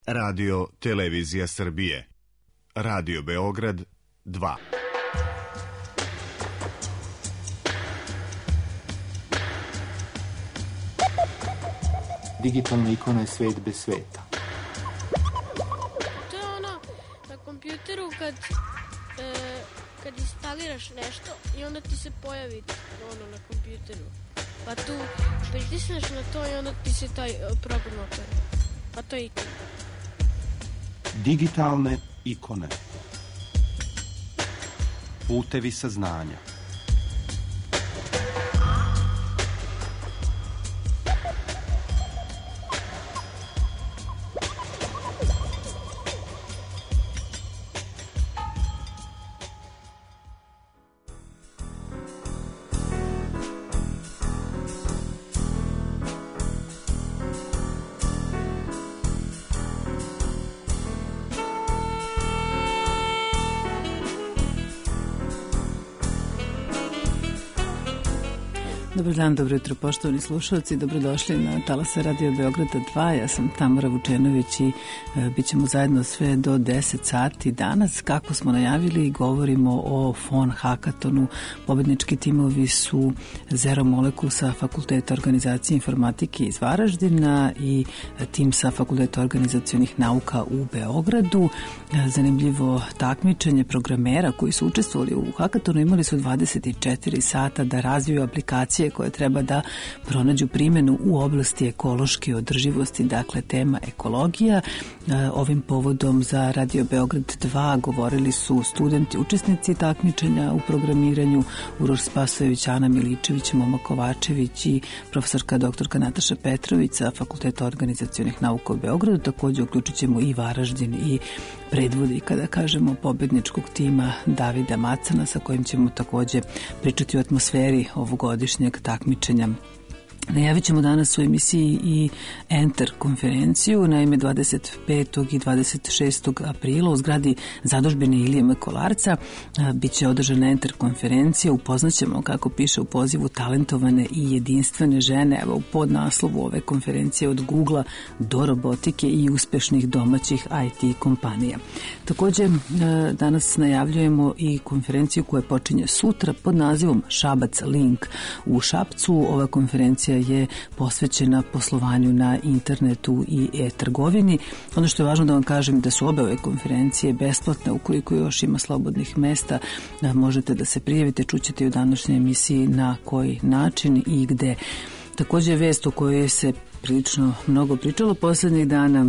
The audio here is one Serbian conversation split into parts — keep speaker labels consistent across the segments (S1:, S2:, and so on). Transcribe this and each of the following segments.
S1: Radio Televizija Srbije. Radio Beograd 2.
S2: Digitalna ikona je svet bez sveta.
S3: To je ono na kompjuteru kad instaliraš nešto i onda ti se pojavi ono na kompjuteru. Pa tu pritisneš na to i onda ti se taj program otvori. Pa to je ikona.
S2: Digitalne ikone. Putevi saznanja.
S4: Dobar dan, dobro jutro, poštovani slušalci, dobrodošli na talase Radio Beograda 2. Ja sam Tamara Vučenović i bit ćemo zajedno sve do 10 sati. Danas, kako smo najavili, govorimo o FON Hakatonu. Pobednički timovi su Zero Molekul sa Fakulteta organizacije informatike iz Varaždina i tim sa Fakulteta organizacionih nauka u Beogradu. Zanimljivo takmičenje programera koji su učestvovali u Hakatonu imali su 24 sata da razviju aplikacije koje treba da pronađu primjenu u oblasti ekološke održivosti, dakle tema ekologija. Ovim povodom za Radio Beograd 2 govorili su studenti, učesnici takmičenja u programiranju Uroš Spasojević, Ana Miličević, Moma Kovačević i profesorka doktorka Nataša Petrović sa Fakulteta organizacionih nauka u Beogradu. Također uključit ćemo i Varaždin i predvodi, kada kažemo, pobedničkog tima Davida Macana, sa kojim ćemo također pričati o atmosferi ovogodišnjeg takmičenja. Najavit ćemo danas u emisiji i Enter konferenciju, naime 25. i 26. aprila u zgradi zadužbine Ilije Mekolarca bit će održana Enter konferencija. Upoznaćemo, kako piše u pozivu, talentovane i jedinstvene žene. Evo, u podnaslovu ove konferencije od Googlea do robotike i uspešnih domaćih IT kompanija. Također danas najavljujemo i konferenciju koja počinje sutra pod nazivom Šabac Link u Šapcu. Ova konferencija je posvećena poslovanju na internetu i e-trgovini. Ono što je važno da vam kažem da su obe ove konferencije besplatne, ukoliko još ima slobodnih mesta možete da se prijavite, čućete u današnjoj emisiji na koji način i gde. Također vest o kojoj se prilično mnogo pričalo posljednjih dana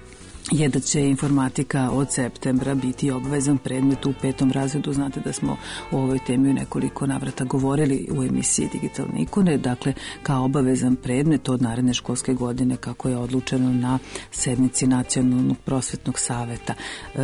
S4: je da će informatika od septembra biti obavezan predmet u 5. razredu. Znate da smo o ovoj temi u nekoliko navrata govorili u emisiji Digitalne ikone, dakle kao obavezan predmet od naredne školske godine, kako je odlučeno na sednici Nacionalnog prosvetnog saveta.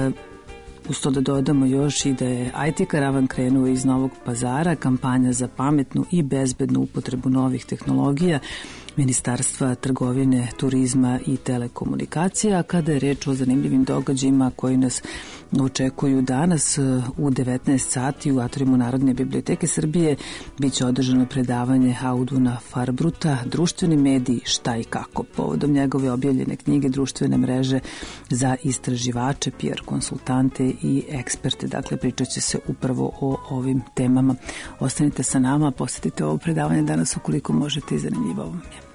S4: Uz to da dodamo još i da je IT karavan krenuo iz Novog Pazara, kampanja za pametnu i bezbednu upotrebu novih tehnologija Ministarstva trgovine, turizma i telekomunikacija. Kada je reč o zanimljivim događajima koji nas očekuju danas u 19 sati u atriumu Narodne biblioteke Srbije bit će održano predavanje Auduna Farbruta, društveni mediji, šta i kako, povodom njegove objavljene knjige Društvene mreže za istraživače, PR konsultante i eksperte. Dakle, pričat će se upravo o ovim temama. Ostanite sa nama, posjetite ovo predavanje danas ukoliko možete i zanimljivo vam je.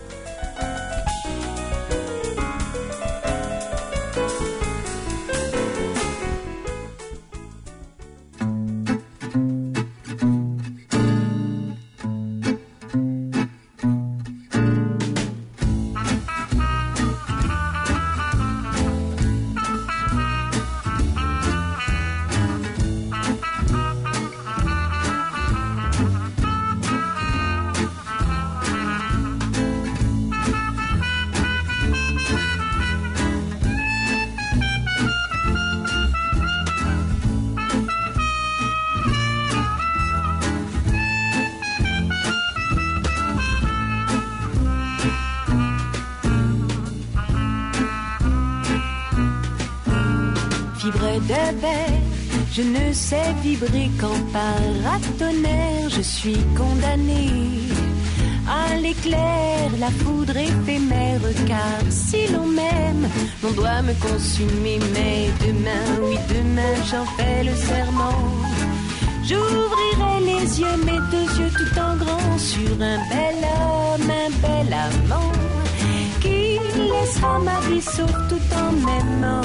S5: De verre, je ne sais vibrer qu'en paratonnerre. Je suis condamnée à l'éclair, la foudre éphémère, car si l'on m'aime, l'on doit me consumer. Mais demain, oui demain, j'en fais le serment. J'ouvrirai les yeux, mes deux yeux tout en grand, sur un bel homme, un bel amant, qui laissera ma vie sauf tout en m'aimant.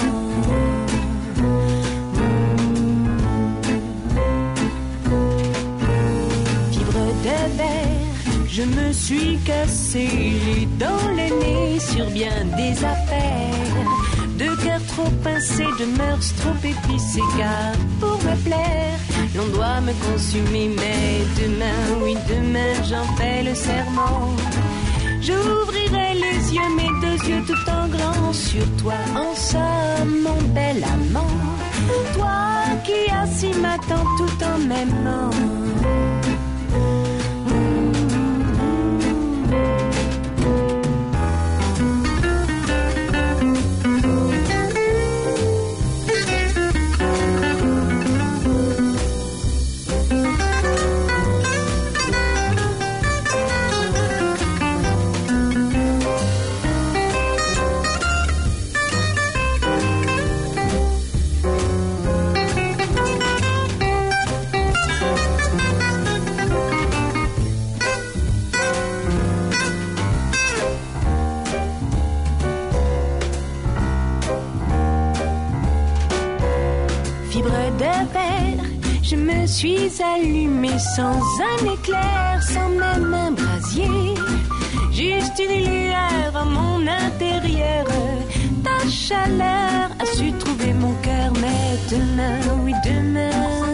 S5: Fibre de verre, je me suis cassé les dents, le nez sur bien des affaires. De cœur trop pincé, de mœurs trop épicées, car pour me plaire, l'on doit me consumer. Mais demain, oui demain, j'en fais le serment. J'ouvrirai les yeux, mes deux yeux tout en grand, sur toi en somme, mon bel amant. Toi qui assis m'attends tout en m'aimant. Je me suis allumée sans un éclair, sans même un brasier. Juste une lueur en mon intérieur. Ta chaleur a su trouver mon cœur. Mais demain, oui demain,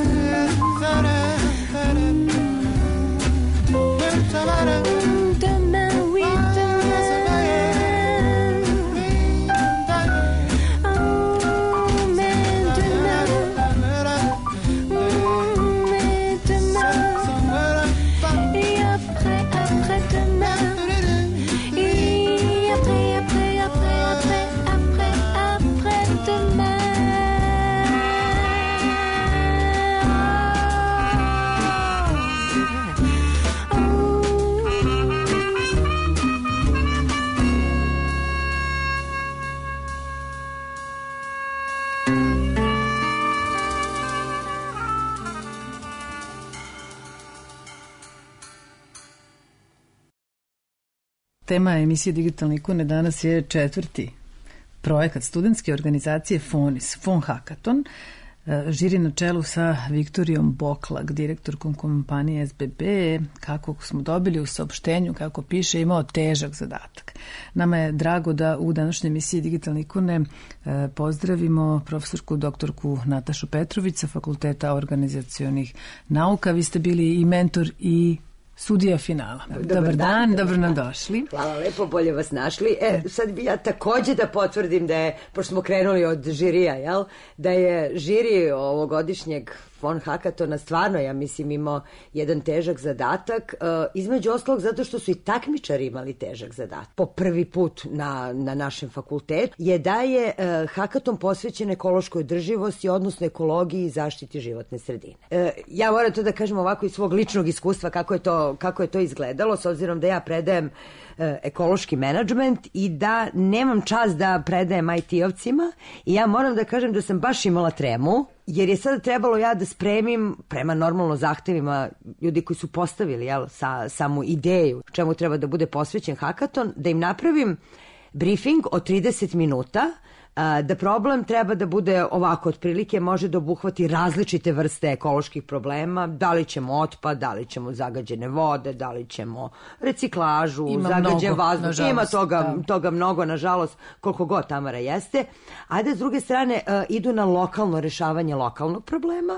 S5: demain, oui
S4: Tema emisije Digitalne ikone danas je 4. projekat studentske organizacije FONIS, Fon Hakaton. Žiri na čelu sa Viktorijom Boklak, direktorkom kompanije SBB, kako smo dobili u saopštenju, kako piše, imao težak zadatak. Nama je drago da u današnjoj emisiji Digitalne ikone pozdravimo profesorku doktorku Natašu Petrović sa Fakulteta organizacionih nauka. Vi ste bili i mentor i sudija finala. Dobar dan, dobro nam došli.
S6: Hvala lepo, bolje vas našli. Sad bi ja takođe da potvrdim da je, pošto smo krenuli od žirija, jel? Da je žiri ovogodišnjeg Fon Hakatona stvarno, ja mislim, imao jedan težak zadatak, između ostalog zato što su i takmičari imali težak zadatak. Po prvi put na našem fakultetu je da je Hakaton posvećen ekološkoj održivosti, odnosno ekologiji i zaštiti životne sredine. Ja moram to da kažem ovako iz svog ličnog iskustva kako je to izgledalo, s obzirom da ja predajem ekološki menadžment i da nemam čast da predajem IT-ovcima i ja moram da kažem da sam baš imala tremu, jer je sada trebalo ja da spremim prema normalno zahtevima ljudi koji su postavili samu ideju čemu treba da bude posvećen hakaton, da im napravim briefing od 30 minuta, da problem treba da bude ovako, otprilike može da obuhvati različite vrste ekoloških problema, da li ćemo otpad, da li ćemo zagađene vode, da li ćemo reciklažu, zagađen vazduh, ima toga mnogo, nažalost, koliko god Tamara jeste, a da s druge strane idu na lokalno rešavanje lokalnog problema,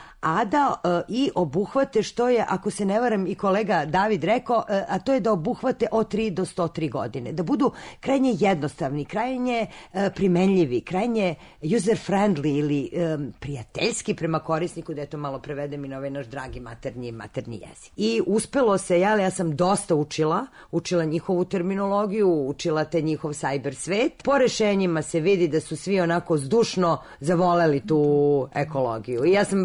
S6: a da i obuhvate što je, ako se ne varam i kolega David rekao, a to je da obuhvate od 3 do 103 godine, da budu krajnje jednostavni, krajnje primenljivi, krajnje user friendly ili prijateljski prema korisniku, da je to malo prevedem i na ovaj naš dragi maternji jezik. I uspelo se, ja sam dosta učila njihovu terminologiju, učila te njihov cyber svet. Po rešenjima se vidi da su svi onako zdušno zavoleli tu ekologiju i ja sam vrlo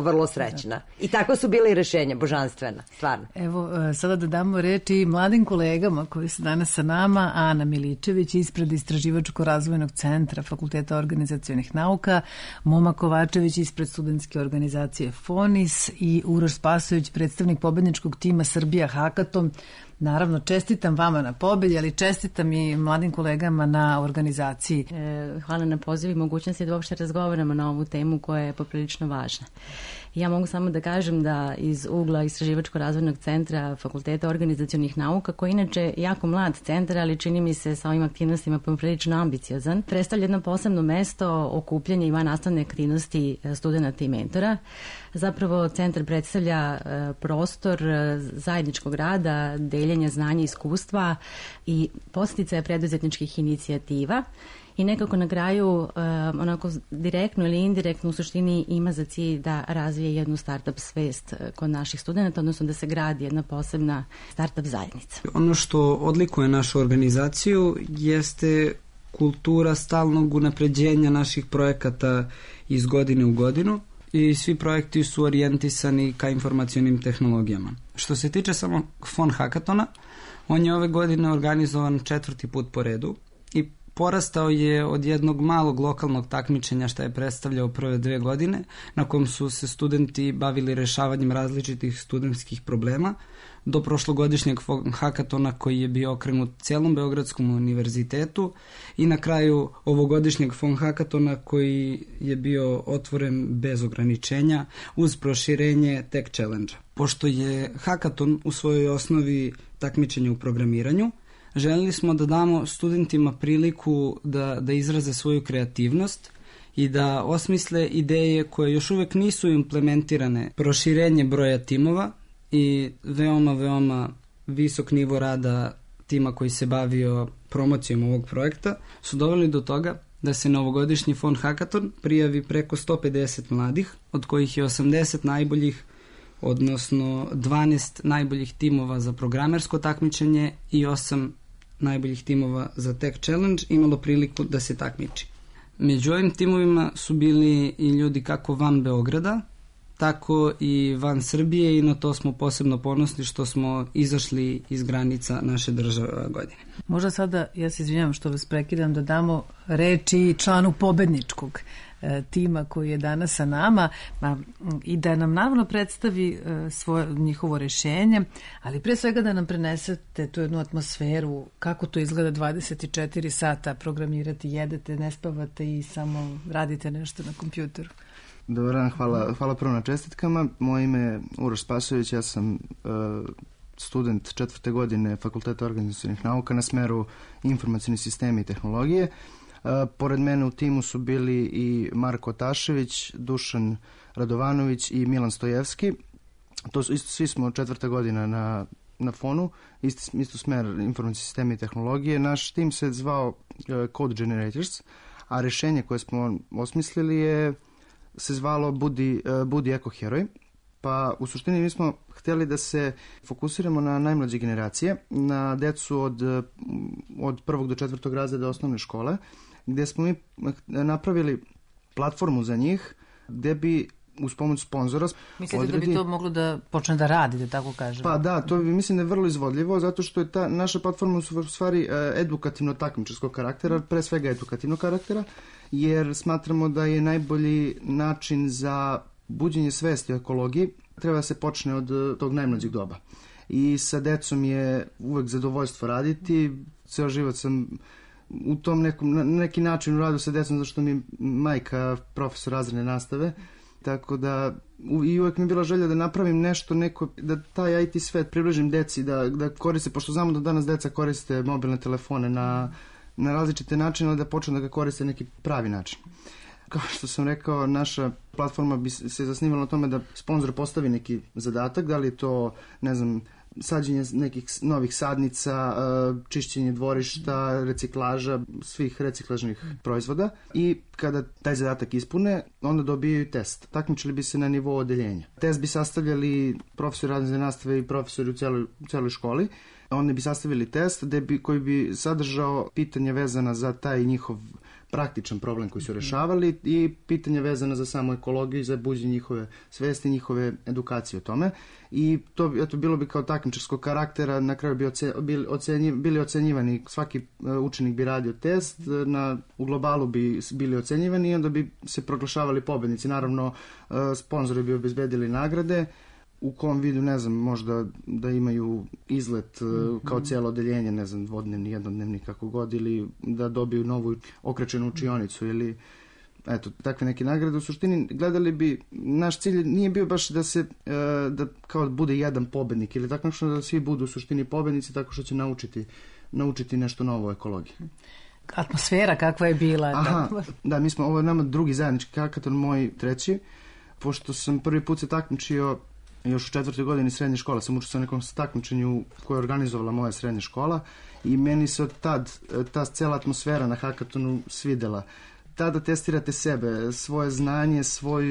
S6: vrlo srećna. I tako su bile i rešenja, božanstvena, stvarno.
S4: Evo, sada da damo reč i mladim kolegama koji su danas sa nama. Ana Miličević ispred Istraživačko-razvojnog centra Fakulteta organizacionih nauka, Moma Kovačević ispred studentske organizacije FONIS i Uroš Spasojević, predstavnik pobedničkog tima Srbija Hakaton. Naravno, čestitam vama na pobedi, ali čestitam i mladim kolegama na organizaciji.
S7: Hvala na pozivu i mogućnosti da uopšte razgovaramo na ovu temu koja je poprilično važna. Ja mogu samo da kažem da iz ugla Istraživačko-razvojnog centra Fakulteta organizacionih nauka, koji inače jako mlad centar, ali čini mi se sa ovim aktivnostima poprilično ambiciozan, predstavlja jedno posebno mesto okupljanja i vannastavne aktivnosti studenta i mentora. Zapravo centar predstavlja prostor zajedničkog rada, deljenja znanja i iskustva i podsticaja preduzetničkih inicijativa. I nekako na kraju, onako direktno ili indirektno u suštini ima za cilj da razvije jednu startup svest kod naših studenta, odnosno da se gradi jedna posebna startup zajednica.
S8: Ono što odlikuje našu organizaciju jeste kultura stalnog unapređenja naših projekata iz godine u godinu i svi projekti su orijentisani ka informacionim tehnologijama. Što se tiče samo Fon Hakatona, on je ove godine organizovan 4. put po redu i porastao je od jednog malog lokalnog takmičenja što je predstavljao prve 2 godine, na kojem su se studenti bavili rešavanjem različitih studentskih problema, do prošlogodišnjeg hakatona koji je bio okrenut celom Beogradskom univerzitetu i na kraju ovogodišnjeg Fon Hakatona koji je bio otvoren bez ograničenja uz proširenje Tech Challenge. Pošto je hakaton u svojoj osnovi takmičenje u programiranju, želeli smo da damo studentima priliku da izraze svoju kreativnost i da osmisle ideje koje još uvek nisu implementirane. Proširenje broja timova i veoma visok nivo rada tima koji se bavio promocijom ovog projekta su doveli do toga da se na ovogodišnji Fon Hakaton prijavi preko 150 mladih, od kojih je 80 najboljih, odnosno 12 najboljih timova za programersko takmičenje i 8 najboljih timova za Tech Challenge imalo priliku da se takmiči. Među ovim timovima su bili i ljudi kako van Beograda, tako i van Srbije i na to smo posebno ponosni što smo izašli iz granica naše države godine.
S4: Možda sada, ja se izvinjam što vas prekidam, da damo reči članu pobedničkog tima koji je danas sa nama i da nam naravno predstavi njihovo rešenje, ali pre svega da nam prenesete tu jednu atmosferu, kako to izgleda 24 sata programirati, jedete, ne spavate i samo radite nešto na kompjuteru.
S9: Dobar dan, hvala prvo na čestitkama. Moje ime je Uroš Spasojević, ja sam student 4. godine Fakulteta organizacionih nauka na smeru informacioni sistemi i tehnologije. Pored mene u timu su bili i Marko Tašević, Dušan Radovanović i Milan Stojevski. Svi smo 4. godina na Fonu, isto smer informacioni sistemi i tehnologije. Naš tim se zvao Code Generators, a rešenje koje smo osmislili se zvalo Budi ekoheroj. Pa u suštini mi smo htjeli da se fokusiramo na najmlađe generacije, na decu od 1. do 4. razreda osnovne škole, gdje smo mi napravili platformu za njih, gdje bi uz pomoć sponzora
S4: Mislite da bi to moglo da počne da radi, da tako kažem?
S9: Pa da, to mislim da je vrlo izvodljivo, zato što je ta naša platforma u stvari edukativno-takmičarskog karaktera, pre svega edukativnog karaktera, jer smatramo da je najbolji način za buđenje svesti o ekologiji treba da se počne od tog najmlađeg doba. I sa decom je uvek zadovoljstvo raditi, ceo život sam u tom neki način u radu sa decom, zašto mi je majka profesor razredne nastave, tako da i uvek mi je bila želja da napravim nešto, da taj IT svet približim deci, da koriste, pošto znamo da danas deca koriste mobilne telefone na različite načine, ali da počnu da ga koriste neki pravi način. Kao što sam rekao, naša platforma bi se zasnivala na tome da sponsor postavi neki zadatak, da li je to, ne znam, sađenje nekih novih sadnica, čišćenje dvorišta, reciklaža svih reciklažnih proizvoda, i kada taj zadatak ispune, onda dobijaju test. Takmičili bi se na nivou odeljenja. Test bi sastavljali profesori razredne nastave i profesori u celoj školi. Oni bi sastavili test koji bi sadržao pitanja vezana za taj njihov praktičan problem koji su rešavali i pitanja vezana za samu ekologiju i za buđenje njihove svesti, njihove edukacije o tome. I to eto, bilo bi kao takmičarskog karaktera, na kraju bili ocenjivani, svaki učenik bi radio test, u globalu bi bili ocenjivani i onda bi se proglašavali pobednici. Naravno, sponzori bi obezbedili nagrade, u kom vidu, ne znam, možda da imaju izlet kao cijelo odeljenje, ne znam, dvodnevni, jednodnevni, kako god, ili da dobiju novu okrečenu učionicu ili eto, takve neke nagrade. U suštini gledali bi, naš cilj nije bio baš da se, da kao bude jedan pobednik ili tako što da svi budu u suštini pobednici tako što će naučiti nešto novo o ekologiji.
S4: Atmosfera kakva je bila?
S9: Aha, da, mi smo, ovo je nama drugi zajednički hakaton, moj treći, pošto sam prvi put se takmičio još u 4. godini srednje škole, sam učestvovao na nekom takmičenju koje je organizovala moja srednja škola i meni se od tad ta cijela atmosfera na hakatonu svidela. Tada testirate sebe, svoje znanje,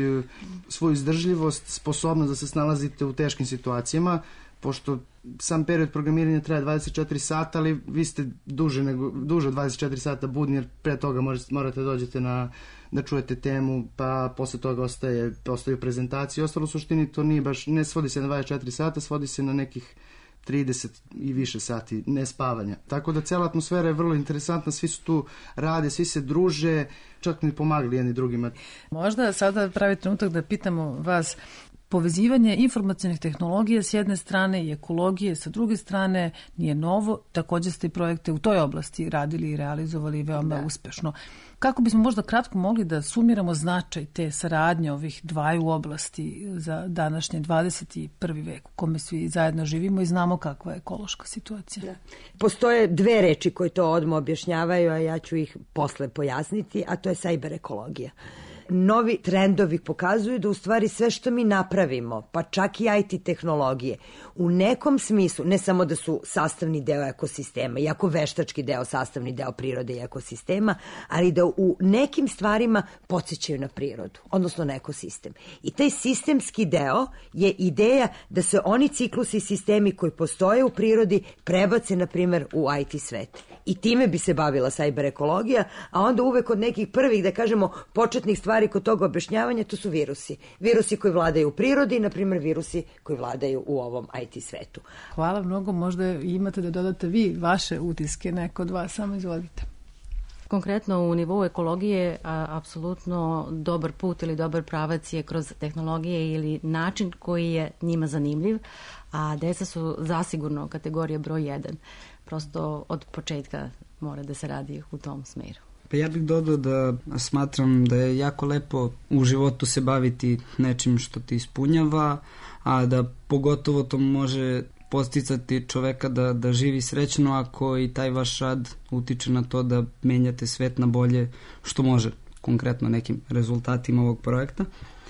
S9: svoju izdržljivost, sposobnost da se snalazite u teškim situacijama, pošto sam period programiranja traje 24 sata, ali vi ste duže od 24 sata budni, jer pre toga morate dođete da čujete temu, pa posle toga ostaju prezentacije. Ostalo u suštini to nije baš, ne svodi se na 24 sata, svodi se na nekih 30 i više sati nespavanja. Tako da cijela atmosfera je vrlo interesantna, svi su tu rade, svi se druže, čak mi pomagali jedni drugima.
S4: Možda sada pravi trenutak da pitamo vas, povezivanje informacionih tehnologija s jedne strane i ekologije sa druge strane nije novo, također ste i projekte u toj oblasti radili i realizovali veoma uspešno. Kako bismo možda kratko mogli da sumiramo značaj te saradnje ovih dvaju oblasti za današnje 21. vek u kome svi zajedno živimo i znamo kakva je ekološka situacija?
S6: Da. Postoje dve reči koje to odmah objašnjavaju, a ja ću ih posle pojasniti, a to je cyber ekologija. Novi trendovi pokazuju da u stvari sve što mi napravimo, pa čak i IT tehnologije, u nekom smislu, ne samo da su sastavni deo ekosistema, iako veštački deo, sastavni deo prirode i ekosistema, ali da u nekim stvarima podsjećaju na prirodu, odnosno na ekosistem. I taj sistemski deo je ideja da se oni ciklusi i sistemi koji postoje u prirodi prebace, na primjer, u IT svet. I time bi se bavila cyber ekologija, a onda uvek od nekih prvih, da kažemo, početnih stvari kod toga objašnjavanja, to su virusi. Virusi koji vladaju u prirodi i, na primjer, virusi koji vladaju u ovom IT svetu.
S4: Hvala mnogo, možda imate da dodate vi vaše utiske, neko od vas, samo izvolite.
S7: Konkretno u nivou ekologije apsolutno dobar put ili dobar pravac je kroz tehnologije ili način koji je njima zanimljiv, a deca su zasigurno kategorija broj 1. Prosto od početka mora da se radi u tom smeru.
S8: Pa ja bih dodao da smatram da je jako lepo u životu se baviti nečim što te ispunjava, a da pogotovo to može posticati čoveka da živi srećno ako i taj vaš rad utiče na to da menjate svet na bolje, što može konkretno nekim rezultatima ovog projekta.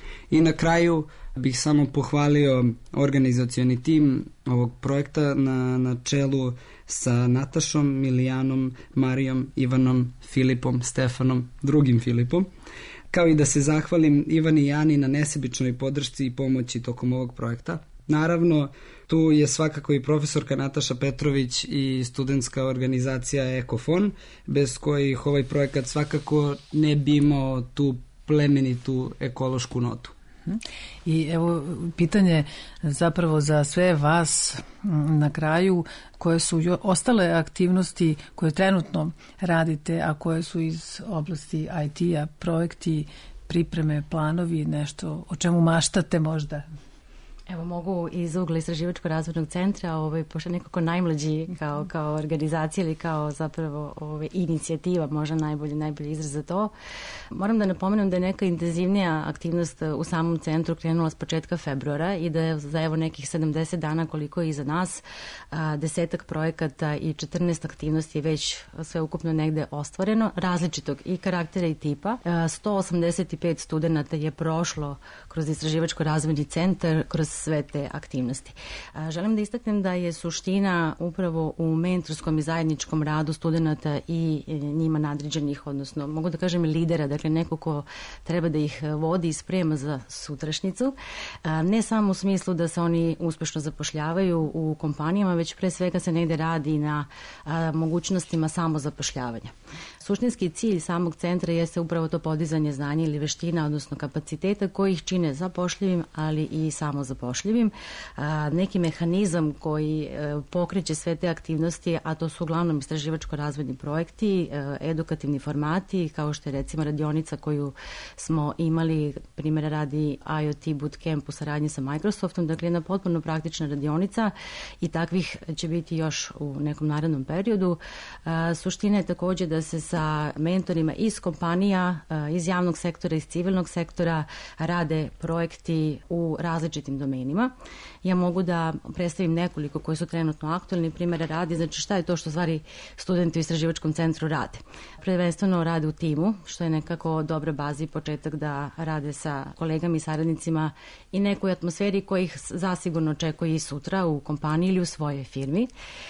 S8: I na kraju bih samo pohvalio organizacioni tim ovog projekta na čelu sa Natašom, Milijanom, Marijom, Ivanom, Filipom, Stefanom, drugim Filipom, kao i da se zahvalim Ivani i Ani na nesebičnoj podršci i pomoći tokom ovog projekta. Naravno, tu je svakako i profesorka Nataša Petrović i studentska organizacija Ekofon, bez kojih ovaj projekat svakako ne bi imao tu plemenitu ekološku notu.
S4: I evo pitanje zapravo za sve vas na kraju, koje su ostale aktivnosti koje trenutno radite, a koje su iz oblasti IT-a, projekti, pripreme, planovi, nešto o čemu maštate možda?
S7: Evo, mogu iz ugla Istraživačko-razvojnog centra, pošto nekako najmlađi kao organizacija ili kao zapravo inicijativa, možda najbolji izraz za to. Moram da napomenem da je neka intenzivnija aktivnost u samom centru krenula s početka februara i da je za evo nekih 70 dana koliko je iza nas 10 projekata i 14 aktivnosti je već sve ukupno negde ostvareno, različitog i karaktera i tipa. 185 studenta je prošlo kroz Istraživačko-razvojni centar, kroz sve te aktivnosti. Želim da istaknem da je suština upravo u mentorskom i zajedničkom radu studenta i njima nadređenih, odnosno mogu da kažem lidera, dakle neko ko treba da ih vodi i sprema za sutrašnjicu. Ne samo u smislu da se oni uspešno zapošljavaju u kompanijama, već pre svega se negde radi na mogućnostima samozapošljavanja. Suštinski cilj samog centra jeste upravo to podizanje znanja ili veština, odnosno kapaciteta koji ih čine zapošljivim, ali i samozapošljivim. Neki mehanizam koji pokreće sve te aktivnosti, a to su uglavnom istraživačko-razvojni projekti, edukativni formati, kao što je recimo radionica koju smo imali, primjera radi IoT Bootcamp u saradnji sa Microsoftom, dakle jedna potpuno praktična radionica i takvih će biti još u nekom narednom periodu. Suština je također da se sa mentorima iz kompanija, iz javnog sektora, iz civilnog sektora rade projekti u različitim domenima. Ja mogu da predstavim nekoliko koji su trenutno aktualni, primjera radi, znači šta je to što stvari studenti u istraživačkom centru rade. Prvenstveno rade u timu, što je nekako dobra baza i početak da rade sa kolegama i saradnicima i nekoj atmosferi koji ih zasigurno očekuje i sutra u kompaniji ili u svojoj firmi.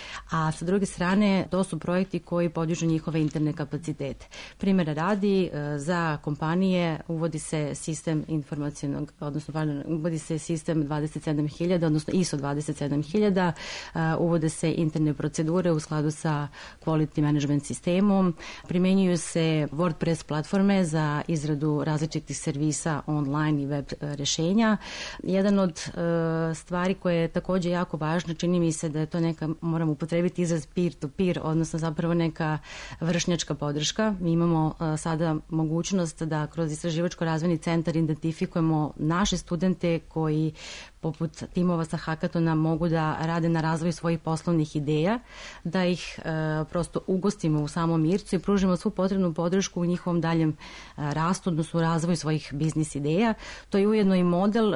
S7: A sa druge strane, to su projekti koji podižu njihove interne kapacitete. Primjera radi, za kompanije uvodi se sistem informacionog, odnosno uvodi se sistem 27.000, odnosno ISO 27.000, uvode se interne procedure u skladu sa quality management sistemom, primjenjuju se WordPress platforme za izradu različitih servisa online i web rješenja. Jedan od stvari koje je također jako važno, čini mi se da je to neka, moram upotrebiti izraz peer-to-peer, odnosno zapravo neka vršnjačka podrška. Mi imamo sada mogućnost da kroz istraživačko-razvojni centar identifikujemo naše studente koji poput timova sa Hakatona mogu da rade na razvoju svojih poslovnih ideja, da ih prosto ugostimo u samom Ircu i pružimo svu potrebnu podršku u njihovom daljem rastu, odnosno u razvoju svojih biznis ideja. To je ujedno i model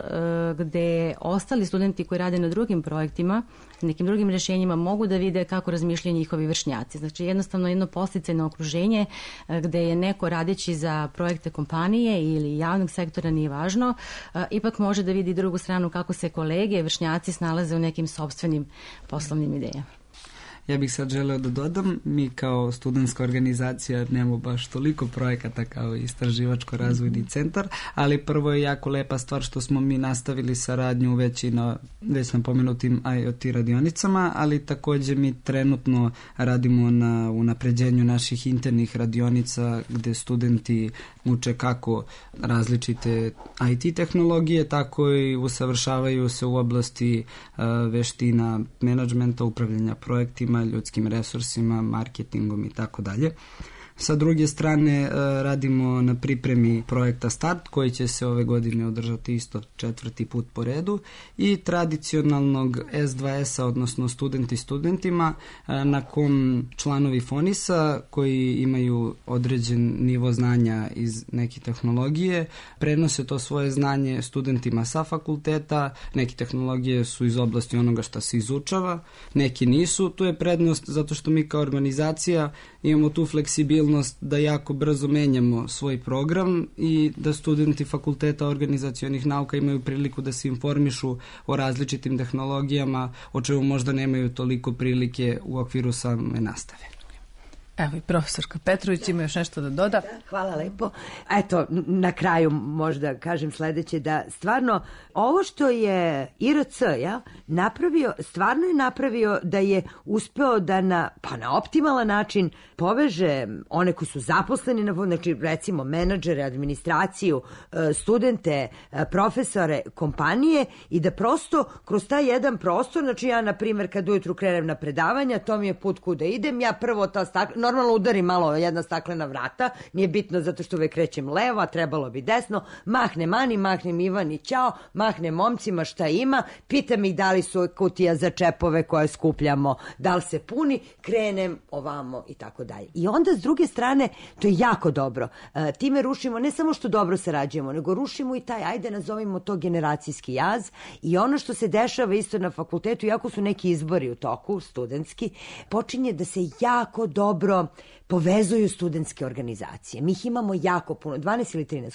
S7: gde ostali studenti koji rade na drugim projektima, nekim drugim rješenjima mogu da vide kako razmišljaju njihovi vršnjaci. Znači jednostavno jedno posticajno okruženje gde je neko radeći za projekte kompanije ili javnog sektora, nije važno, ipak može da vidi drugu stranu kako se kolege, vršnjaci snalaze u nekim sopstvenim poslovnim idejama.
S8: Ja bih sad želeo da dodam, mi kao studentska organizacija nemamo baš toliko projekata kao istraživačko-razvojni centar, ali prvo je jako lepa stvar što smo mi nastavili saradnju već i na već napomenutim IoT radionicama, ali također mi trenutno radimo na unapređenju naših internih radionica gde studenti uče kako različite IT tehnologije, tako i usavršavaju se u oblasti veština menadžmenta, upravljanja projektima, ljudskim resursima, marketingom i tako dalje. Sa druge strane radimo na pripremi projekta Start koji će se ove godine održati isto 4. put po redu i tradicionalnog S2S-a, odnosno studenti studentima, na kom članovi FONIS-a koji imaju određen nivo znanja iz neke tehnologije prenose to svoje znanje studentima sa fakulteta. Neke tehnologije su iz oblasti onoga što se izučava, neki nisu. Tu je prednost zato što mi kao organizacija imamo tu fleksibilnost da jako brzo menjamo svoj program i da studenti fakulteta organizacionih nauka imaju priliku da se informišu o različitim tehnologijama, o čemu možda nemaju toliko prilike u okviru same nastave.
S4: Evo i profesorka Petrović ima još nešto da doda.
S6: Hvala lepo. Eto, na kraju možda kažem sledeće, da stvarno ovo što je IRC napravio, stvarno je napravio da je uspeo da na optimalan način poveže one koji su zaposleni, znači recimo menadžere, administraciju, studente, profesore, kompanije i da prosto kroz taj jedan prostor, znači ja na primjer kad ujutru krenem na predavanja, to mi je put kuda idem, ja prvo normalno udarim malo jedna staklena vrata, nije bitno zato što uvek krećem levo, a trebalo bi desno, mahnem Ani, mahnem Ivani, ćao, mahnem momcima šta ima, pitam ih da li su kutija za čepove koje skupljamo, da li se puni, krenem ovamo i tako dalje. I onda s druge strane, to je jako dobro, time rušimo, ne samo što dobro sarađujemo, nego rušimo i taj, ajde nazovimo to generacijski jaz i ono što se dešava isto na fakultetu, iako su neki izbori u toku, studentski, počinje da se jako dobro povezuju studentske organizacije. Mi ih imamo jako puno, 12 ili 13, koliko?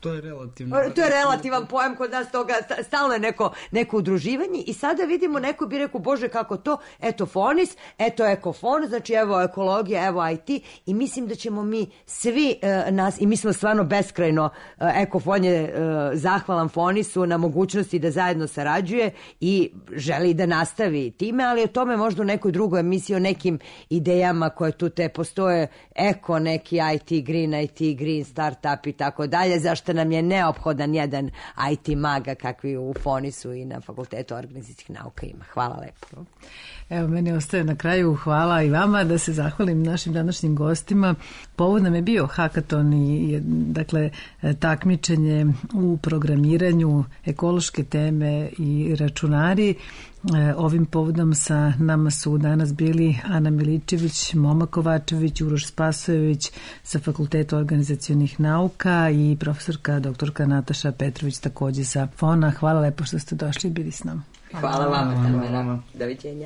S8: To je relativno.
S6: To je relativan pojam kod nas toga, stalno je neko udruživanje i sada vidimo, neko bi rekao, bože kako to, eto Fonis, eto Ekofon, znači evo ekologija, evo IT i mislim da ćemo mi svi nas, i mi smo stvarno beskrajno, Ekofon je zahvalan Fonisu na mogućnosti da zajedno sarađuje i želi da nastavi time, ali o tome možda u nekoj drugoj emisiji, o nekim idejama koje tu te postoje, eko, neki IT green, startup i tako dalje, zašto nam je neophodan jedan IT maga kakvi u Fonisu i na Fakultetu organizacijskih nauka ima. Hvala lepo.
S4: Evo, meni ostaje na kraju hvala i vama da se zahvalim našim današnjim gostima. Povod nam je bio hakaton i dakle takmičenje u programiranju, ekološke teme i računari. Ovim povodom sa nama su danas bili Ana Miličević, Moma Kovačević, Uroš Spasojević sa Fakulteta organizacionih nauka i profesorka doktorka Nataša Petrović takođe sa Fona. Hvala lepo što ste došli i bili s nama.
S6: Hvala vama. Doviđenja.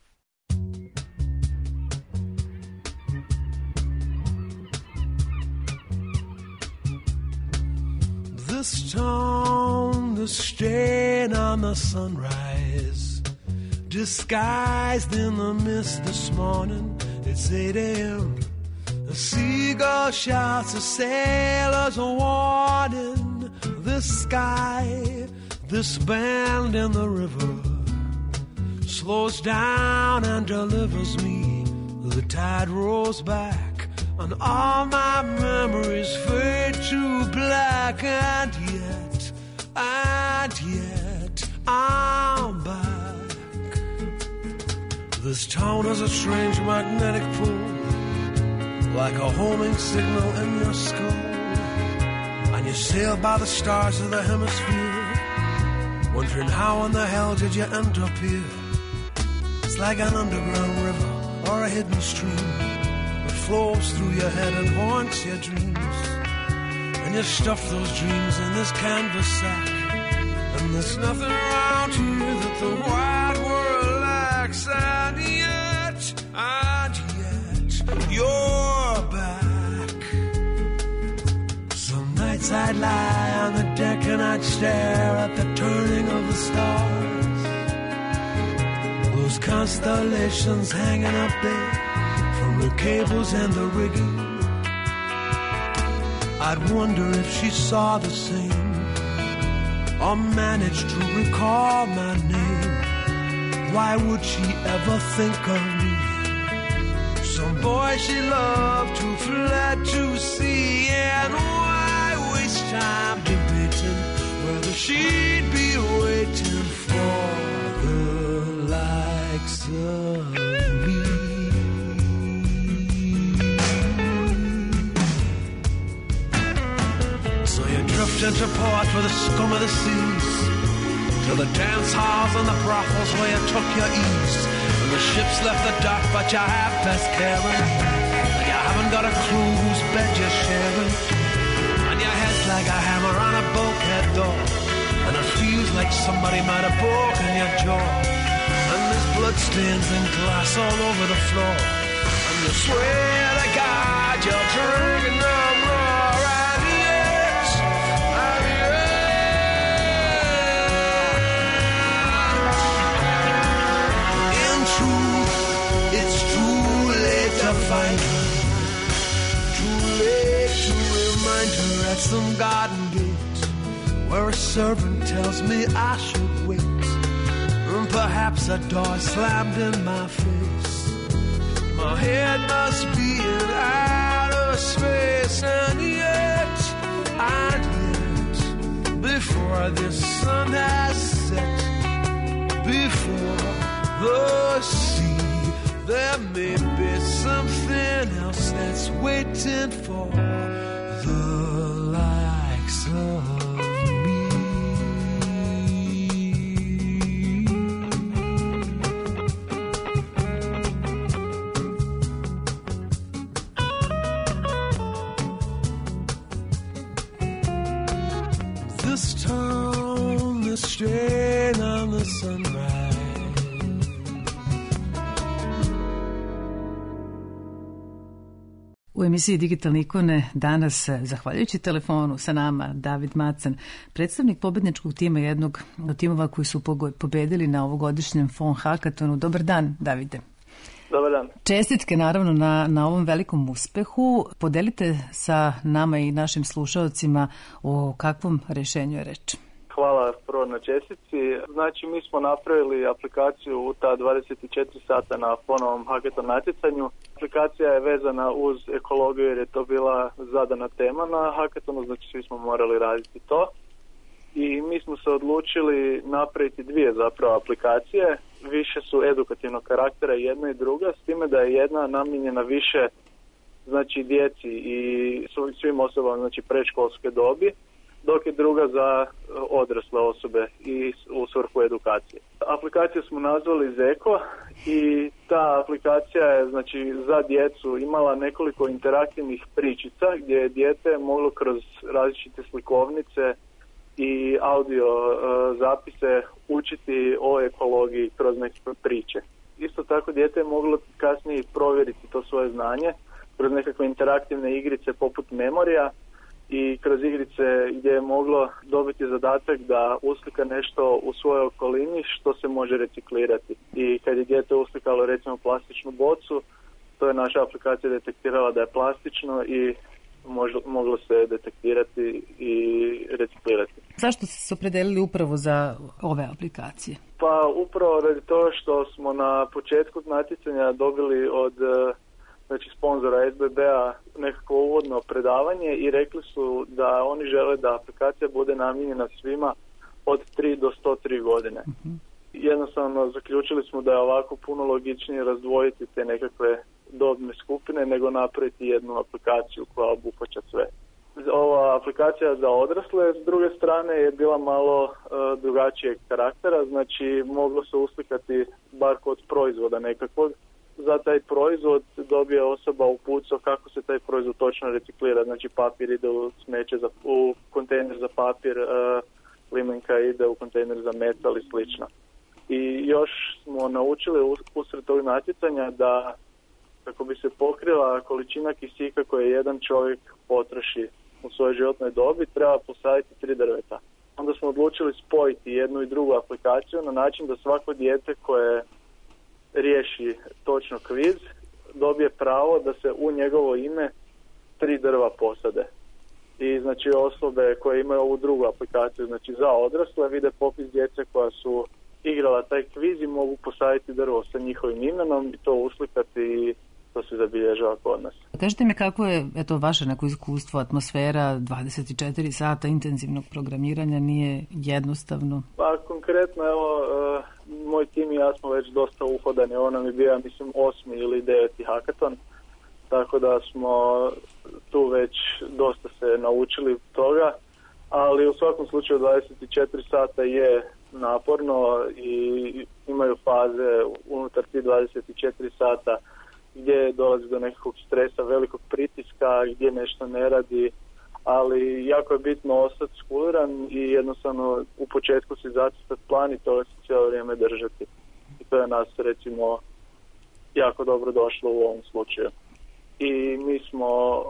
S10: This town, the stain on the sunrise, disguised in the mist this morning. It's 8 a.m. The seagull shouts, the sailors are warning. This sky, this bend in the river, slows down and delivers me. The tide rolls back and all my memories fade to black. And yet I'm back. This town has a strange magnetic pull, like a homing signal in your skull. And you sail by the stars of the hemisphere, wondering how in the hell did you end up here. It's like an underground river or a hidden stream that flows through your head and haunts your dreams. And you stuff those dreams in this canvas sack, and there's nothing around here that the wide world lacks. And yet you're back. Some nights I'd lie on the deck and I'd stare at the turning of the stars, those constellations hanging up there from the cables and the rigging. I'd wonder if she saw the same or managed to recall my name. Why would she ever think of me? Some boy she loved who fled to sea. And why waste time debating whether she'd be waiting for the likes of me? So you drifted to port for the scum of the seas, to the dance halls and the brothels where you took your ease. And the ships left the dock, but you have best caring, and you haven't got a clue whose bed you're sharing. And your head's like a hammer on a bulkhead door, and it feels like somebody might have broken your jaw. And there's bloodstains and glass all over the floor, and you swear to God you're drinking no more. Find her. Too late to remind her at some garden gate, where a servant tells me I should wait. And perhaps a door slammed in my face. My head must be in outer space. And yet, before the sun has set, before the sea, there may be something else that's waiting for the likes of me. This town, the strain on the sunrise.
S4: U emisiji Digitalne ikone danas, zahvaljujući telefonu, sa nama David Macan, predstavnik pobedničkog tima, jednog od timova koji su pobedili na ovogodišnjem Phone Hackathonu. Dobar dan, Davide.
S11: Dobar dan.
S4: Čestitke naravno na ovom velikom uspehu. Podelite sa nama i našim slušalcima o kakvom rešenju je reč.
S11: Hvala prvo na čestitci. Znači, mi smo napravili aplikaciju u ta 24 sata na ponovom hackathon natjecanju. Aplikacija je vezana uz ekologiju jer je to bila zadana tema na hackathonu, znači svi smo morali raditi to. I mi smo se odlučili napraviti dvije zapravo aplikacije. Više su edukativnog karaktera, jedna i druga, s time da je jedna namijenjena više znači djeci i svim osobama znači predškolske dobi, dok je druga za odrasle osobe i u svrhu edukacije. Aplikaciju smo nazvali Zeko i ta aplikacija je znači za djecu imala nekoliko interaktivnih pričica gdje je dijete moglo kroz različite slikovnice i audio zapise učiti o ekologiji kroz neke priče. Isto tako dijete je moglo kasnije provjeriti to svoje znanje kroz nekakve interaktivne igrice poput memorija i kroz igrice gdje je moglo dobiti zadatak da uslika nešto u svojoj okolini što se može reciklirati. I kad je dijete uslikalo recimo plastičnu bocu, to je naša aplikacija detektirala da je plastično i moglo se detektirati i reciklirati. Zašto ste se opredelili upravo za ove aplikacije? Pa upravo radi toga što smo na početku natjecanja dobili od znači sponzora SBB-a nekako uvodno predavanje i rekli su da oni žele da aplikacija bude namijenjena svima od 3 do 103 godine. Jednostavno zaključili smo da je ovako puno logičnije razdvojiti te nekakve dobne skupine nego napraviti jednu aplikaciju koja obuhvaća sve. Ova aplikacija za odrasle s druge strane je bila malo drugačijeg karaktera, znači moglo se uslikati bar kod proizvoda nekakvog. Za taj proizvod dobije osoba uputstvo kako se taj proizvod točno reciklira, znači papir ide u smeće u kontejner za papir, limenka ide u kontejner za metal i slično. I još smo naučili usred tog natjecanja da kako bi se pokrila količina kisika koje jedan čovjek potroši u svojoj životnoj dobi, treba posaditi 3 drveta. Onda smo odlučili spojiti jednu i drugu aplikaciju na način da svako dijete koje riješi točno kviz dobije pravo da se u njegovo ime 3 drva posade. I znači osobe koje imaju ovu drugu aplikaciju, znači za odrasle, vide popis djece koja su igrala taj kviz i mogu posaditi drvo sa njihovim imenom i to uslikati i to se zabilježava kod nas. Kažite mi kako je vaše neko iskustvo, atmosfera 24 sata intenzivnog programiranja nije jednostavno? Pa konkretno, moj tim i ja smo već dosta uhodani, ovo nam je bio, mislim, 8. ili 9. hackathon, tako da smo tu već dosta se naučili toga, ali u svakom slučaju 24 sata je naporno i imaju faze unutar ti 24 sata gdje dolazi do nekakvog stresa, velikog pritiska, gdje nešto ne radi, ali jako je bitno ostati skuliran i jednostavno u početku si zacrtati plan i toga se cijelo vrijeme držati. I to je nas recimo jako dobro došlo u ovom slučaju. I mi smo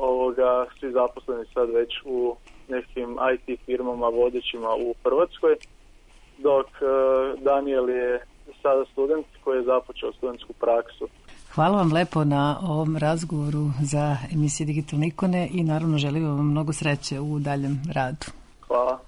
S11: svi zaposleni sad već u nekim IT firmama vodećima u Hrvatskoj, dok Daniel je sada student koji je započeo studentsku praksu. Hvala vam lepo na ovom razgovoru za emisiju Digitalne ikone i naravno želim vam mnogo sreće u daljem radu. Hvala.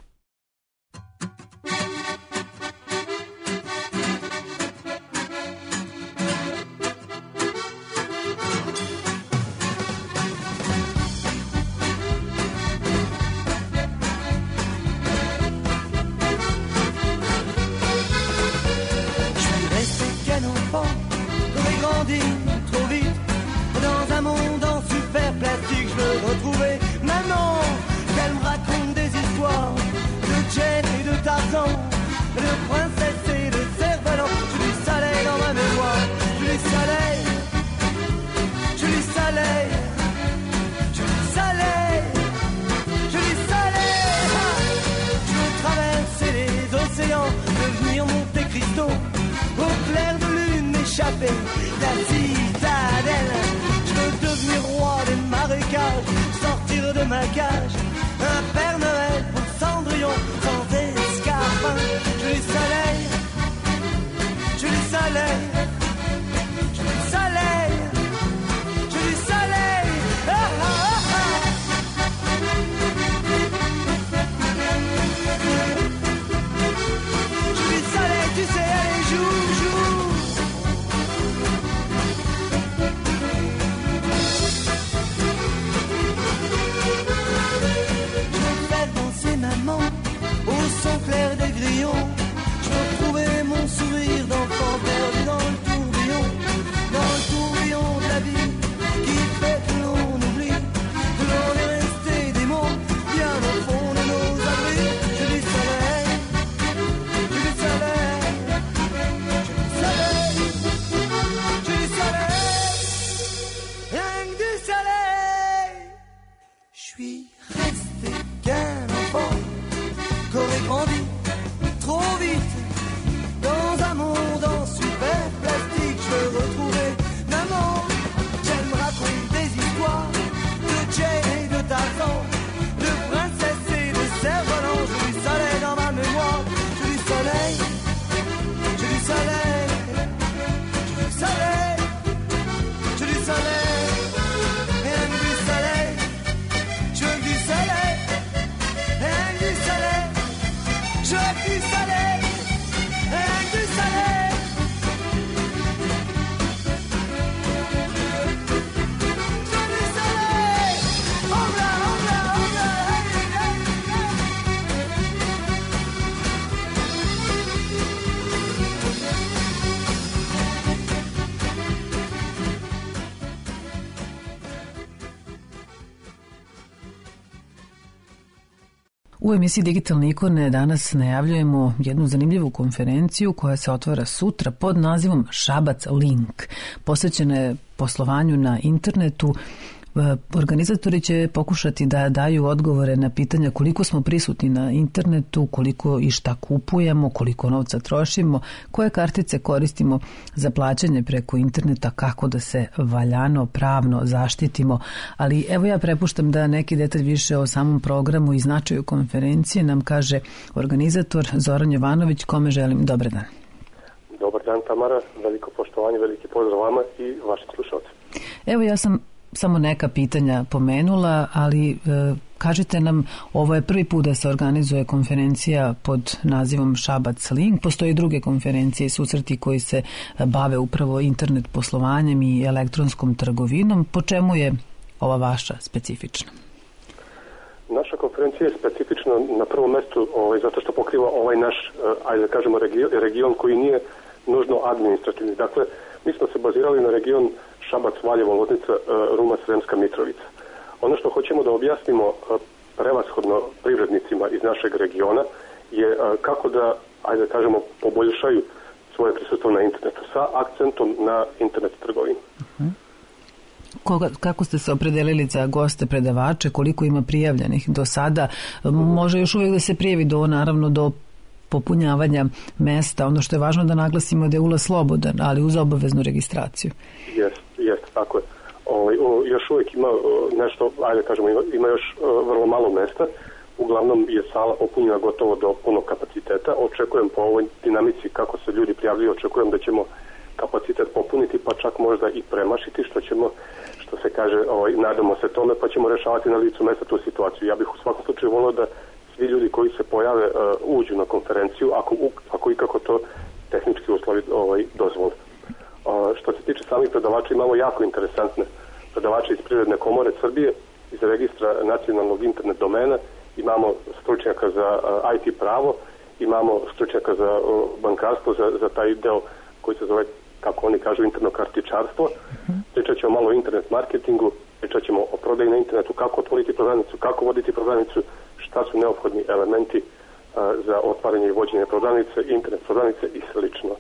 S12: De princesse et de cerf-volant, j'ai du soleil dans ma mémoire, j'ai du soleil, j'ai du soleil, j'ai du soleil, j'ai du soleil. Je veux traverser les océans, devenir Monte Cristo, au clair de lune échappé, la citadelle. Je veux devenir roi des marais
S4: U emisiji Digitalne ikone danas najavljujemo jednu zanimljivu konferenciju koja se otvara sutra pod nazivom Šabac Link. Posvećena je poslovanju na internetu. Organizatori će pokušati da daju odgovore na pitanja koliko smo prisutni na internetu, koliko i šta kupujemo, koliko novca trošimo, koje kartice koristimo za plaćanje preko interneta, kako da se valjano, pravno zaštitimo. Ali evo ja prepuštam da neki detalj više o samom programu i značaju konferencije nam kaže organizator Zoran Jovanović, kome želim dobar dan.
S13: Dobar dan, Tamara, veliko poštovanje, veliki pozdrav vama i vašim slušalcima.
S4: Evo ja sam samo neka pitanja pomenula, ali kažite nam, ovo je prvi put da se organizuje konferencija pod nazivom Šabac Link. Postoje i druge konferencije i susreti koji se bave upravo internet poslovanjem i elektronskom trgovinom. Po čemu je ova vaša specifična?
S13: Naša konferencija je specifična na prvom mestu zato što pokriva ovaj naš, ajde da kažemo, region koji nije nužno administrativni. Dakle, mi smo se bazirali na region Šabac, Valjevo, Loznica, Ruma, Sremska Mitrovica. Ono što hoćemo da objasnimo prevashodno privrednicima iz našeg regiona je kako da, ajde da kažemo, poboljšaju svoje prisustvo na internetu sa akcentom na internet trgovinu.
S4: Kako ste se opredelili za goste, predavače, koliko ima prijavljenih do sada? Može još uvijek da se prijavi do popunjavanja mesta. Ono što je važno da naglasimo da je ulaz slobodan, ali uz obaveznu registraciju.
S13: Jeste, tako je. Još uvijek ima nešto, ajde kažemo, ima još vrlo malo mesta. Uglavnom je sala popunjena gotovo do punog kapaciteta. Očekujem po ovoj dinamici kako se ljudi prijavljuju, očekujem da ćemo kapacitet popuniti, pa čak možda i premašiti, što se kaže, nadamo se tome, pa ćemo rešavati na licu mesta tu situaciju. Ja bih u svakom slučaju volio da svi ljudi koji se pojave uđu na konferenciju, ako ikako to tehnički uslovi dozvole. Što se tiče samih predavača, imamo jako interesantne predavače iz Privredne komore Srbije, iz registra nacionalnog internet domena, imamo stručnjaka za IT pravo, imamo stručnjaka za bankarstvo, za taj deo koji se zove, kako oni kažu, interno kartičarstvo. Pričat ćemo malo o internet marketingu, pričat ćemo o prodaji na internetu, kako otvoriti prodavnicu, kako voditi prodavnicu, šta su neophodni elementi za otvaranje i vođenje prodavnice, internet prodavnice i slično.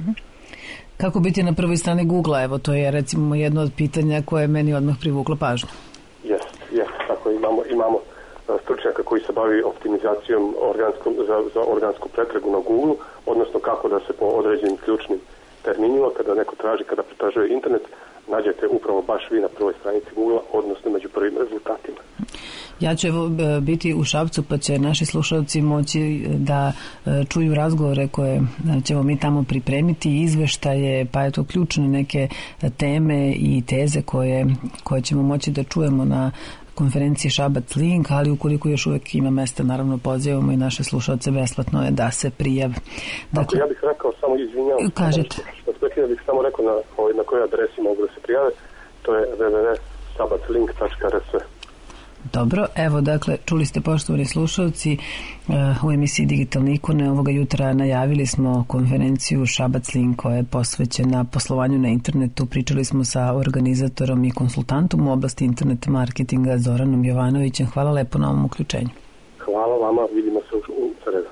S4: Kako biti na prvoj strani Google-a? Evo, to je recimo jedno od pitanja koje je meni odmah privuklo pažnju.
S13: Jeste, tako imamo stručnjaka koji se bavi optimizacijom za organsku pretragu na Google, odnosno kako da se po određenim ključnim terminima, kada neko traži, kada pretražuje internet, nađete upravo baš vi na prvoj stranici Google-a, odnosno među prvim rezultatima.
S4: Ja ću biti u Šapcu, pa će naši slušalci moći da čuju razgovore koje ćemo mi tamo pripremiti, izveštaje, pa je to ključne neke teme i teze koje ćemo moći da čujemo na konferenciji Šabac Link, ali ukoliko još uvijek ima mesta, naravno pozivamo i naše slušalce, besplatno je da se prijave.
S13: Dakle, ja bih rekao, samo izvinjavam,
S4: kažete.
S13: Ja bih samo rekao na kojoj adresi mogu da se prijave, to je www.sabaclink.rs.
S4: Dobro, evo dakle, čuli ste poštovani slušalci, u emisiji Digitalne ikone ovoga jutra najavili smo konferenciju Šabac Link koja je posvećena poslovanju na internetu. Pričali smo sa organizatorom i konsultantom u oblasti internet marketinga Zoranom Jovanovićem. Hvala lepo na ovom uključenju.
S13: Hvala vama, vidimo se u sredu.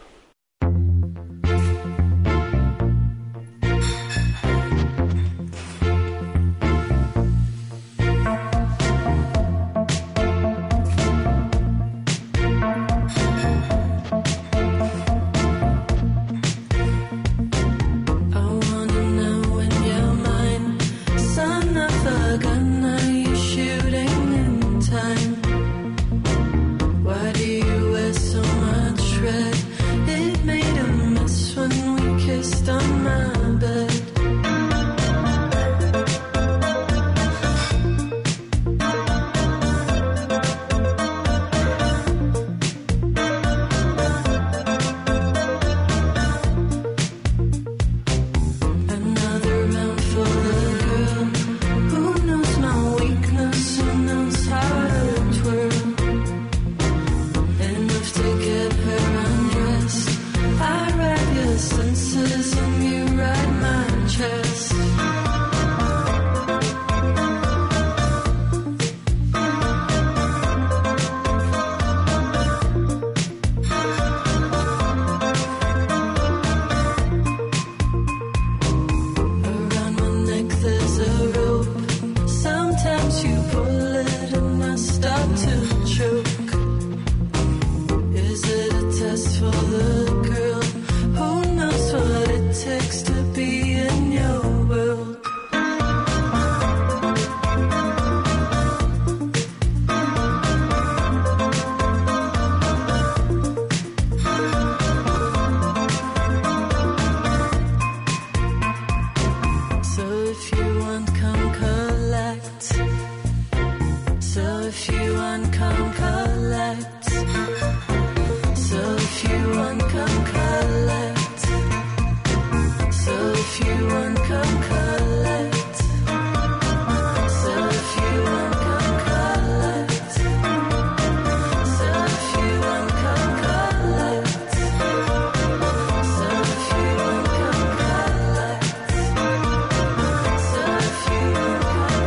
S5: Why do you wear so much red? one come collect. So if you want come collect. So if you want come collect. So if you want come collect. So if you want come collect. So if you want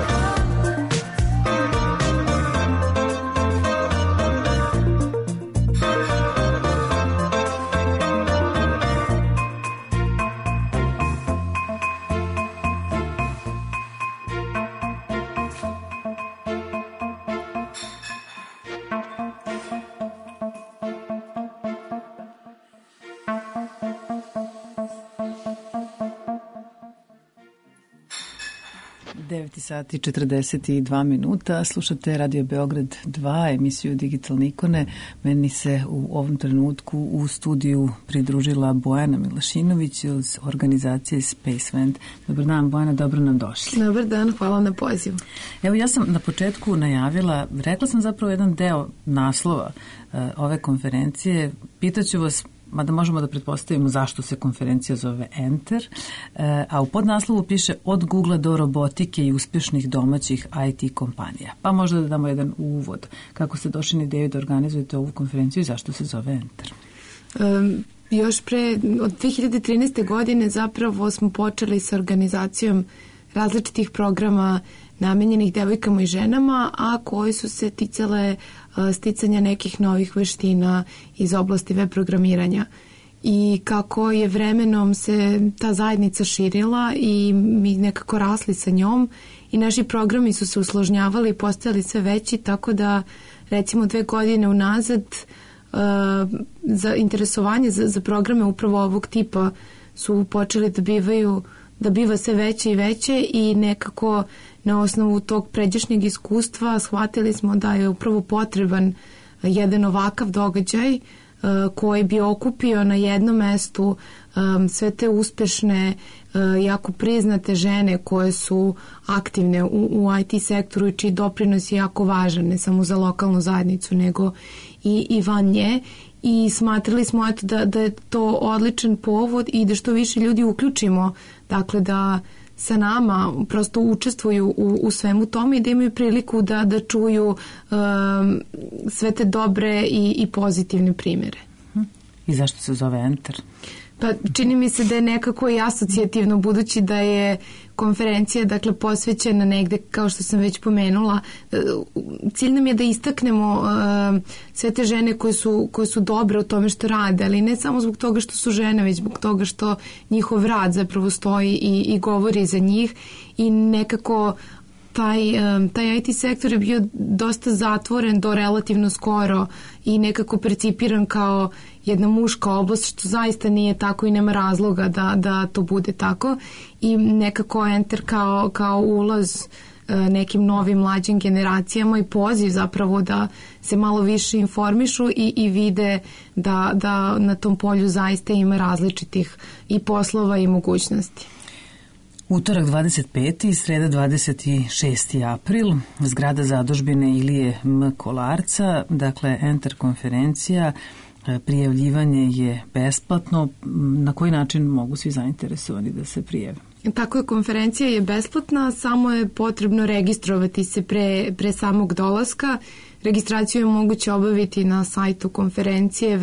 S4: sati i 42 minuta. Slušate Radio Beograd 2, emisiju Digitalne ikone. Meni se u ovom trenutku u studiju pridružila Bojana Milašinović iz organizacije Spacevent. Dobar dan, Bojana, dobro nam došli.
S14: Dobar dan, hvala na pozivu.
S4: Evo, ja sam na početku najavila, rekla sam zapravo jedan deo naslova ove konferencije. Pitaću vas, mada možemo da pretpostavimo zašto se konferencija zove Enter, a u podnaslovu piše od Google-a do robotike i uspješnih domaćih IT kompanija. Pa možda da damo jedan uvod. Kako ste došli na ideju da organizujete ovu konferenciju i zašto se zove Enter?
S14: Još od 2013. godine zapravo smo počeli sa organizacijom različitih programa namenjenih devojkama i ženama, a koji su se ticale sticanja nekih novih veština iz oblasti web programiranja. I kako je vremenom se ta zajednica širila i mi nekako rasli sa njom i naši programi su se usložnjavali i postajali sve veći, tako da recimo 2 godine unazad za interesovanje za programe upravo ovog tipa su počeli da biva sve veće i veće i nekako na osnovu tog pređašnjeg iskustva shvatili smo da je upravo potreban jedan ovakav događaj koji bi okupio na jednom mestu sve te uspešne, jako priznate žene koje su aktivne u IT sektoru i čiji doprinos je jako važan, ne samo za lokalnu zajednicu, nego i van nje. I smatrali smo da je to odličan povod i da što više ljudi uključimo, dakle da sa nama prosto učestvuju u svemu tome i da imaju priliku da čuju sve te dobre i pozitivne primjere.
S4: I zašto se zove Enter?
S14: Pa čini mi se da je nekako i asocijativno, budući da je konferencija dakle posvećena negde, kao što sam već pomenula. Cilj nam je da istaknemo sve te žene koje su dobre u tome što rade, ali ne samo zbog toga što su žene, već zbog toga što njihov rad zapravo stoji i govori za njih i nekako taj IT sektor je bio dosta zatvoren do relativno skoro i nekako percipiran kao jedna muška oblast, što zaista nije tako i nema razloga da to bude tako. I nekako Enter kao ulaz nekim novim mlađim generacijama i poziv zapravo da se malo više informišu i vide da na tom polju zaista ima različitih i poslova i mogućnosti.
S4: Utorak 25. i sreda 26. april, zgrada zadužbine Ilije M. Kolarca, dakle Enter konferencija, prijavljivanje je besplatno. Na koji način mogu svi zainteresovani da se prijave?
S14: Tako je, konferencija je besplatna, samo je potrebno registrovati se pre samog dolaska. Registraciju je moguće obaviti na sajtu konferencije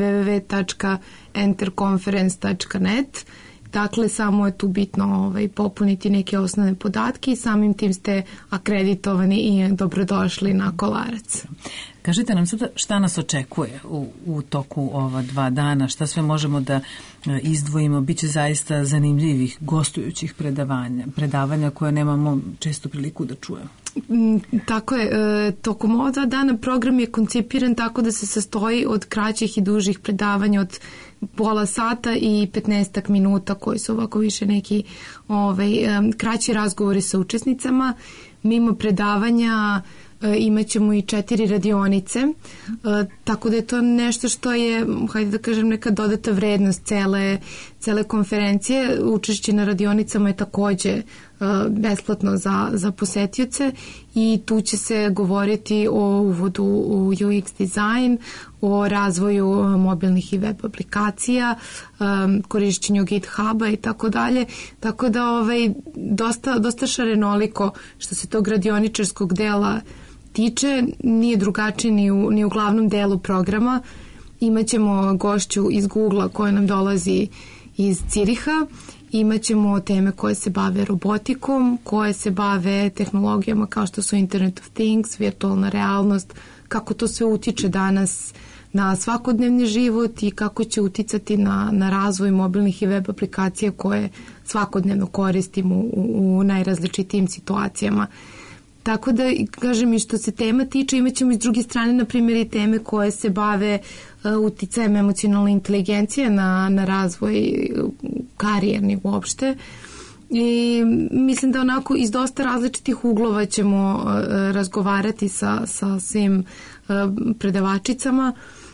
S14: www.enterconference.net. Dakle, samo je tu bitno popuniti neke osnovne podatke i samim tim ste akreditovani i dobrodošli na Kolarac.
S4: Kažite nam sada šta nas očekuje u toku ova 2 dana, šta sve možemo da izdvojimo, bit će zaista zanimljivih gostujućih predavanja koje nemamo često priliku da čujemo.
S14: Tako je, tokom ova 2 dana program je koncipiran tako da se sastoji od kraćih i dužih predavanja od pola sata i 15 minuta koji su ovako više neki kraći razgovori sa učesnicama. Mimo predavanja imat ćemo i 4 radionice, tako da je to nešto što je, hajde da kažem, neka dodata vrednost cele konferencije. Učešće na radionicama je takođe besplatno za posetioce i tu će se govoriti o uvodu u UX design, o razvoju mobilnih i web aplikacija, korišćenju GitHuba i tako dalje. Tako da dosta šarenoliko što se tog radioničarskog dela tiče, nije drugačije ni u glavnom delu programa. Imaćemo gošću iz Google-a koja nam dolazi iz Ciriha, imaćemo teme koje se bave robotikom, koje se bave tehnologijama kao što su Internet of Things, virtualna realnost, kako to sve utiče danas na svakodnevni život i kako će uticati na razvoj mobilnih i web aplikacija koje svakodnevno koristimo u najrazličitijim situacijama. Tako da, kažem, i što se tema tiče, imat ćemo i s druge strane, na primjer, i teme koje se bave uticajem emocionalne inteligencije na razvoj karijerni uopšte. I mislim da onako iz dosta različitih uglova ćemo razgovarati sa svim predavačicama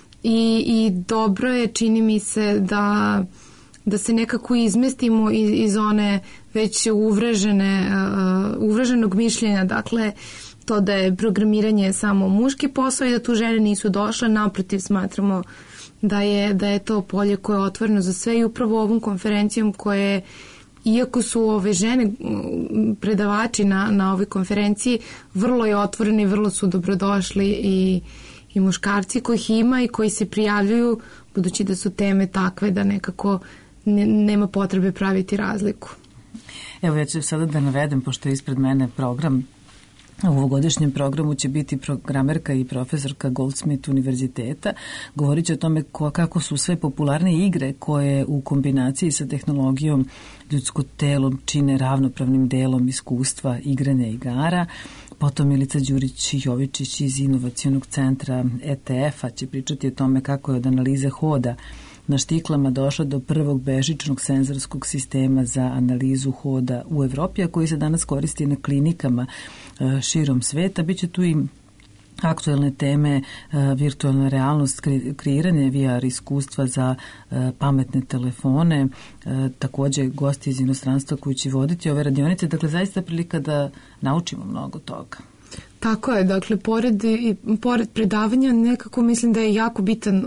S14: i dobro je, čini mi se, da se nekako izmestimo iz one već uvreženog mišljenja, dakle to da je programiranje samo muški posao i da tu žene nisu došle. Naprotiv, smatramo da je to polje koje je otvoreno za sve i upravo ovom konferencijom koje, iako su žene predavači na ovoj konferenciji, vrlo je otvoreni, vrlo su dobrodošli i muškarci kojih ima i koji se prijavljuju, budući da su teme takve da nekako nema potrebe praviti razliku.
S4: Evo, ja ću sada da navedem, pošto je ispred mene program. U ovogodišnjem programu će biti programerka i profesorka Goldsmith univerziteta. Govorit će o tome kako su sve popularne igre koje u kombinaciji sa tehnologijom ljudsko telo čine ravnopravnim delom iskustva igranja igara. Potom Milica Đurić-Jovičić iz Inovacionog centra ETF-a će pričati o tome kako je od analize hoda na štiklama došla do prvog bežičnog senzorskog sistema za analizu hoda u Evropi, a koji se danas koristi na klinikama širom sveta. Biće tu i aktuelne teme, virtualna realnost, kreiranje VR iskustva za pametne telefone, također gosti iz inostranstva koji će voditi ove radionice. Dakle, zaista prilika da naučimo mnogo toga.
S14: Tako je, dakle, pored predavanja nekako mislim da je jako bitan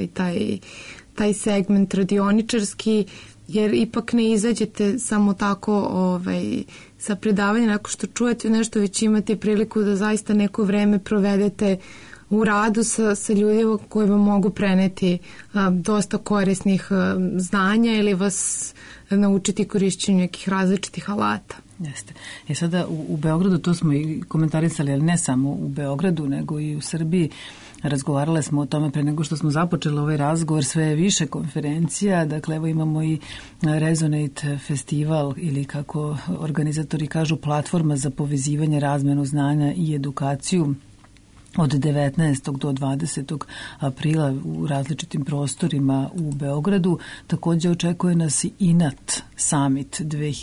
S14: taj segment radioničarski, jer ipak ne izađete samo tako sa predavanjem, nakon što čujete nešto, već imate priliku da zaista neko vreme provedete u radu sa ljudima koji vam mogu preneti dosta korisnih znanja ili vas naučiti korišćenju nekih različitih alata.
S4: Jeste. Sada u Beogradu, to smo i komentarisali, ali ne samo u Beogradu, nego i u Srbiji. Razgovarale smo o tome pre nego što smo započeli ovaj razgovor, sve je više konferencija, dakle evo imamo i Resonate festival ili kako organizatori kažu platforma za povezivanje, razmenu znanja i edukaciju od 19. do 20. aprila u različitim prostorima u Beogradu. Također očekuje nas i INAT Summit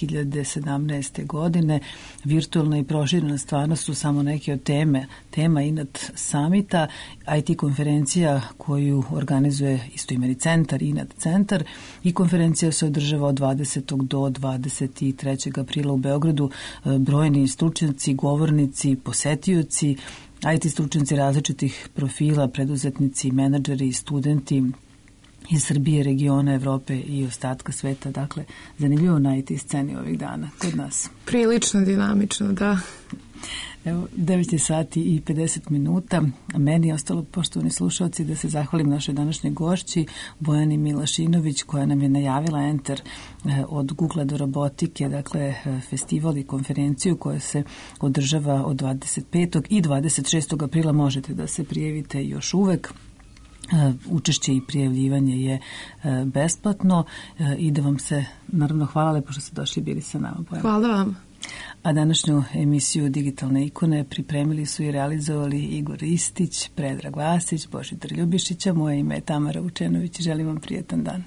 S4: 2017. godine. Virtualna i proširena stvarnost su samo neke od tema INAT Summita. IT konferencija koju organizuje istoimeni centar, INAT centar, i konferencija se održava od 20. do 23. aprila u Beogradu. Brojni stručnjaci, govornici, posetioci, IT stručnjaci različitih profila, preduzetnici, menadžeri, studenti iz Srbije, regiona, Evrope i ostatka sveta. Dakle, zanimljivo na IT sceni ovih dana kod nas.
S14: Prilično dinamično, da.
S4: Evo, 9 sati i 50 minuta. Meni je ostalo, poštovani slušalci, da se zahvalim našoj današnjoj gošći Bojani Milašinović, koja nam je najavila Enter od Google do robotike, dakle festival i konferenciju koja se održava od 25. i 26. aprila. Možete da se prijavite još uvek. Učešće i prijavljivanje je besplatno i da vam se naravno hvala lepo što ste došli i bili sa nama. Bojana.
S14: Hvala vam.
S4: A današnju emisiju Digitalne ikone pripremili su i realizovali Igor Ristić, Predrag Vasić, Božidar Ljubišića. Moje ime je Tamara Vučenović i želim vam prijetan dan.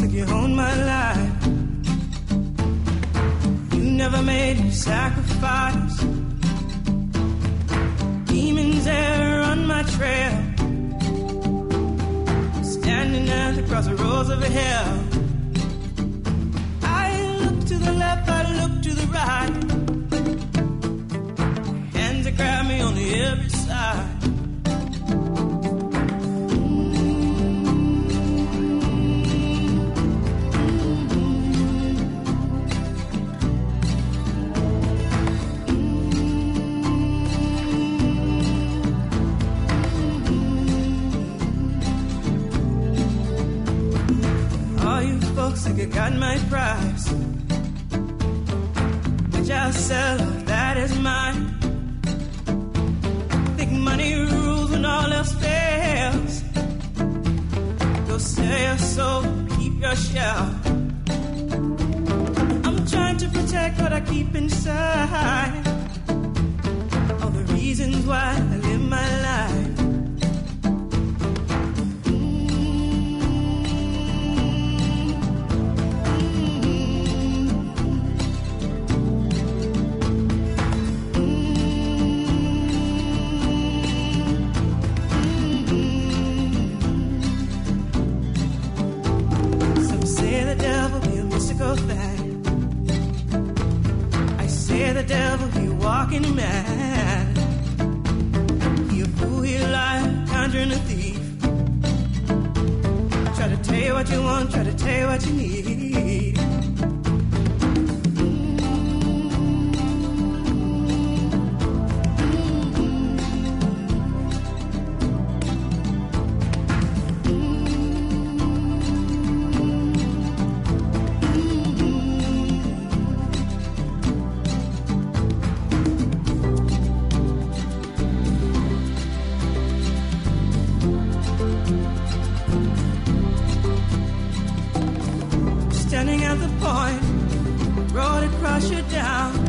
S12: like you own my life. You never made me sacrifice. Demons there on my trail, standing at the crossroads of hell. I look to the left, I look to the right. Hands that grab me on the every side. Like I got my price, which I'll sell, that is mine. Think money rules when all else fails. Go sell your soul, keep your shell. I'm trying to protect what I keep inside. All the reasons why I live my life. I say the devil be walking mad. He a fool, he a liar, conjuring a thief. Try to tell you what you want, try to tell you what you need. Standing at the point, road to crush you down.